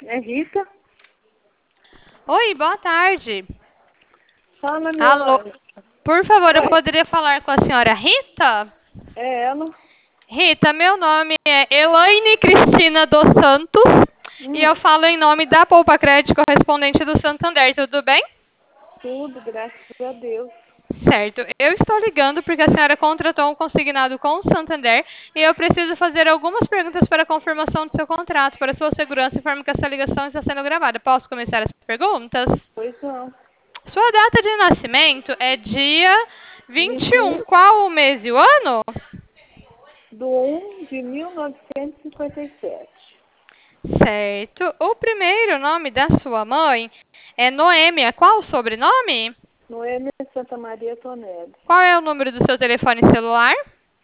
É Rita? Oi, boa tarde. Fala, minha Alô, anjo. por favor, eu Oi, poderia falar com a senhora Rita? é ela? Rita, meu nome é Elaine Cristina dos Santos e eu Hum, falo em nome da Poupa Crédito correspondente do Santander, tudo bem? tudo, graças a Deus. Certo, eu estou ligando porque a senhora contratou um consignado com o Santander e eu preciso fazer algumas perguntas para a confirmação do seu contrato. Para sua segurança, informo que essa ligação está sendo gravada. Posso começar as perguntas? Pois não. Sua data de nascimento é dia 21. 21 Qual o mês e o ano? de 1 de 1957. Certo. O primeiro nome da sua mãe é Noêmia. Qual o sobrenome? Noêmia Santa Maria Tonelli. Qual é o número do seu telefone celular?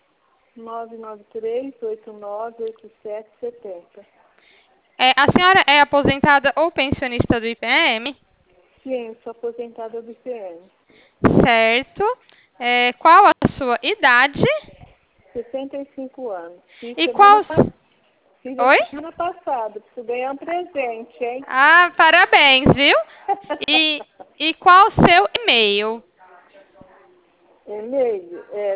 993-898770. A senhora é aposentada ou pensionista do IPM? Sim, sou aposentada do IPM. Certo. Qual a sua idade? 65 anos. Fiz E semana, qual... pa- Fiz a Oi? semana passada. Preciso ganhar um presente, hein? Ah, parabéns, viu? E qual o seu e-mail? E-mail é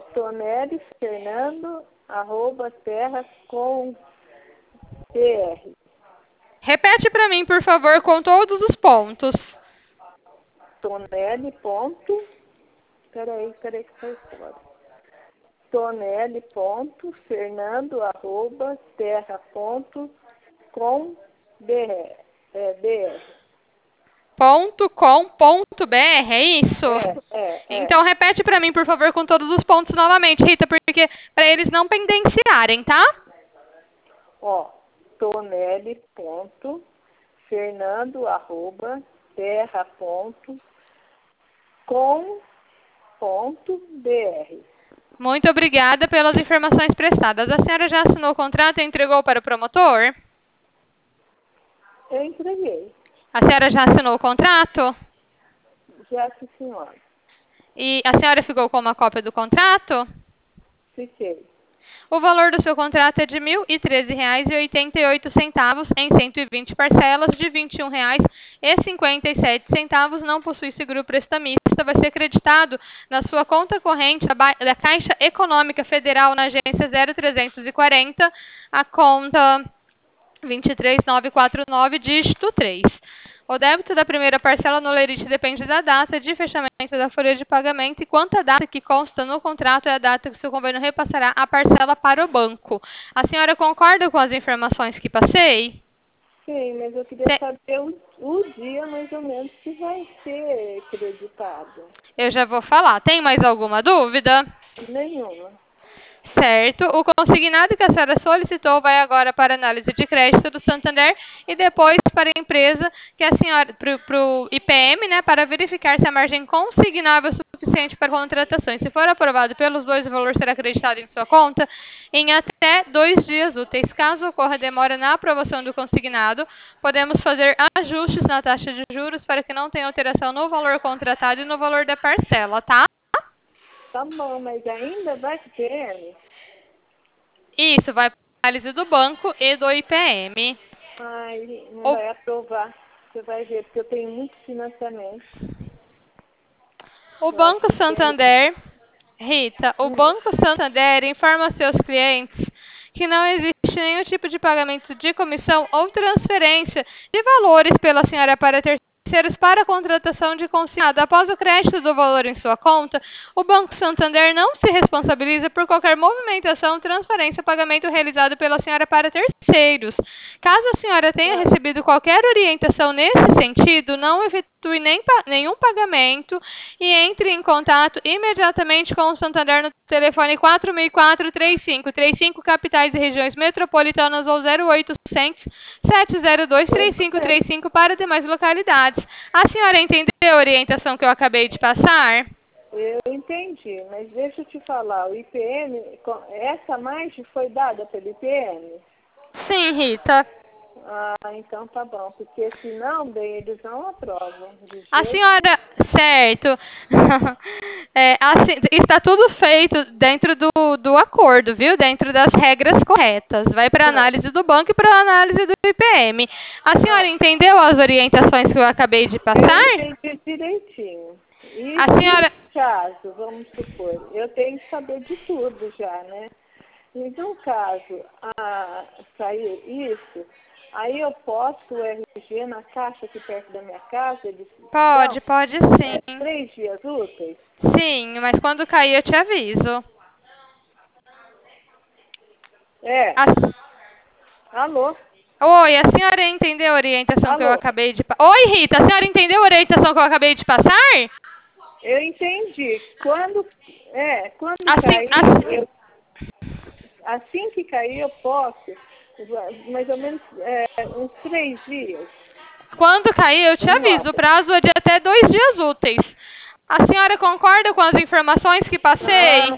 tonelifernando@terra com br. Repete para mim, por favor, com todos os pontos. Tonelli ponto, peraí que foi fora. Tonelli ponto Fernando arroba terra ponto com br. BR. .com.br, é isso? É. Então repete para mim, por favor, com todos os pontos novamente, Rita, porque para eles não pendenciarem, tá? Ó, Tonelli ponto Fernando arroba terra ponto com ponto br. Muito obrigada pelas informações prestadas. A senhora já assinou o contrato e entregou para o promotor? Eu entreguei. A senhora já assinou o contrato? Já, sim, senhora. E a senhora ficou com uma cópia do contrato? Fiquei. O valor do seu contrato é de R$ 1.013,88 em 120 parcelas de R$ 21,57. Não possui seguro prestamista. Vai ser creditado na sua conta corrente da Caixa Econômica Federal na agência 0340, a conta 23949, dígito 3. O débito da primeira parcela no lerite depende da data de fechamento da folha de pagamento e quanto a data que consta no contrato é a data que o seu convênio repassará a parcela para o banco. A senhora concorda com as informações que passei? Sim, mas eu queria saber o dia mais ou menos que vai ser creditado. Eu já vou falar. Tem mais alguma dúvida? Nenhuma. Certo. O consignado que a senhora solicitou vai agora para análise de crédito do Santander e depois para a empresa que a senhora, para o IPM, né, para verificar se a margem consignável é suficiente para contratação. E se for aprovado pelos dois, o valor será acreditado em sua conta em até 2 dias úteis. Caso ocorra demora na aprovação do consignado, podemos fazer ajustes na taxa de juros para que não tenha alteração no valor contratado e no valor da parcela, tá? Tá bom, mas ainda vai pro PM? Isso, vai para a análise do banco e do IPM. Ai, não O, vai aprovar. Você vai ver, porque eu tenho muito financiamento. o Eu acho Banco que ele... Santander, Rita, o Hum, Banco Santander informa aos seus clientes que não existe nenhum tipo de pagamento de comissão ou transferência de valores pela senhora para terceiros para a contratação de consignado. Após o crédito do valor em sua conta, o Banco Santander não se responsabiliza por qualquer movimentação, transferência ou pagamento realizado pela senhora para terceiros. Caso a senhora tenha tá. recebido qualquer orientação nesse sentido, não efetue nenhum pagamento e entre em contato imediatamente com o Santander no telefone 4004-3535, capitais e regiões metropolitanas, ou 0800 702 Tudo bem. 3535 para demais localidades. A senhora entendeu a orientação que eu acabei de passar? Eu entendi, mas deixa eu te falar, o IPM, essa margem foi dada pelo IPM? Sim, Rita. Ah, então tá bom, porque senão, bem, eles não aprovam. A senhora, certo. Assim, está tudo feito dentro do acordo, viu? Dentro das regras corretas. Vai para análise do banco e para análise do IPM. A senhora entendeu as orientações que eu acabei de passar? Eu entendi direitinho. E A senhora... caso, vamos supor, eu tenho que saber de tudo já, né? E no caso, sair isso, aí eu posto o RG na caixa aqui perto da minha casa? Eles Pode, dão, pode sim. 3 dias úteis? Sim, mas quando cair eu te aviso. Alô? Oi, a senhora entendeu a orientação que eu Alô? acabei de... Oi, Rita, a senhora entendeu a orientação que eu acabei de passar? Eu entendi. Quando Assim, cair, assim que cair eu posso, mais ou menos uns 3 dias. Quando cair, eu te aviso. O prazo é de até 2 dias úteis. A senhora concorda com as informações que passei?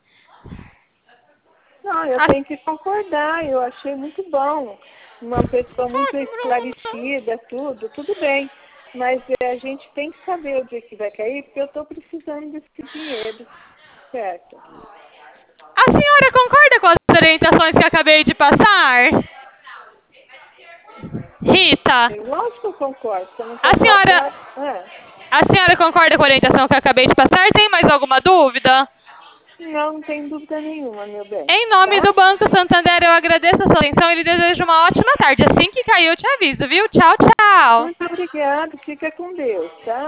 Não, eu tenho que concordar. Eu achei muito bom. Uma pessoa muito esclarecida, tudo bem. Mas a gente tem que saber o dia que vai cair, porque eu estou precisando desse dinheiro, certo? A senhora concorda com as orientações que eu acabei de passar? Rita, Lógico que eu concordo. Se eu não a senhora, concordar, a senhora concorda com a orientação que eu acabei de passar? Tem mais alguma dúvida? não tem dúvida nenhuma, meu bem. Em nome do Banco Santander, eu agradeço a sua atenção e lhe desejo uma ótima tarde. Assim que cair, eu te aviso, viu? Tchau, tchau. Muito obrigada. Fica com Deus, tá?